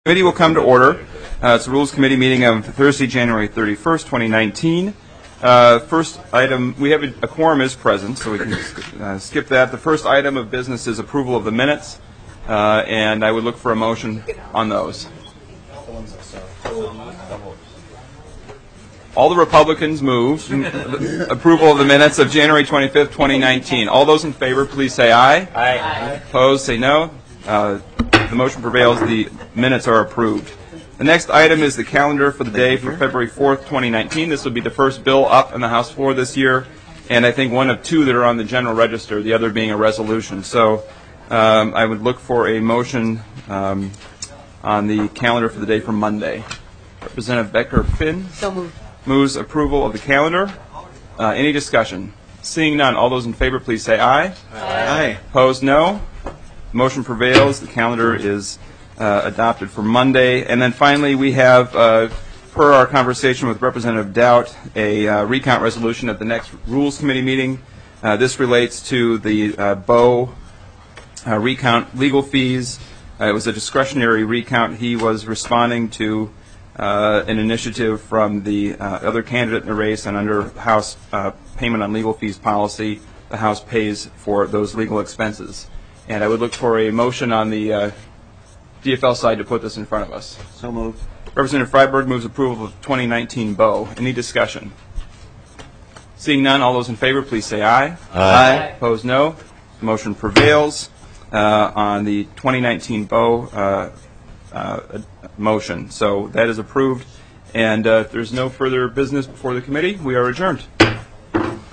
Committee will come to order. It's the Rules Committee meeting of Thursday, January 31st, 2019. First item, we have a quorum is present, so we can skip that. The first item of business is approval of the minutes, and I would look for a motion on those. All the Republicans moved. Approval of the minutes of January 25th, 2019. All those in favor, please say aye. Aye. Opposed, say no. The motion prevails. The minutes are approved. The next item is the calendar for the day for February 4th, 2019. This will be the first bill up on the House floor this year, and I think one of two that are on the general register, the other being a resolution. So I would look for a motion on the calendar for the day for Monday. Representative Becker-Finn. So moved. Moves approval of the calendar. Any discussion? Seeing none, all those in favor, please say aye. Aye. Opposed, no. Motion prevails. The calendar is adopted for Monday. And then finally, we have, per our conversation with Representative Doubt, a recount resolution at the next Rules Committee meeting. This relates to the Bowe recount legal fees. It was a discretionary recount. He was responding to an initiative from the other candidate in the race, and under House payment on legal fees policy, the House pays for those legal expenses. And I would look for a motion on the DFL side to put this in front of us. So moved. Representative Freiberg moves approval of 2019 Bowe. Any discussion? Seeing none, all those in favor, please say aye. Aye. Opposed, no. The motion prevails on the 2019 Bowe motion. So that is approved. And if there's no further business before the committee, we are adjourned.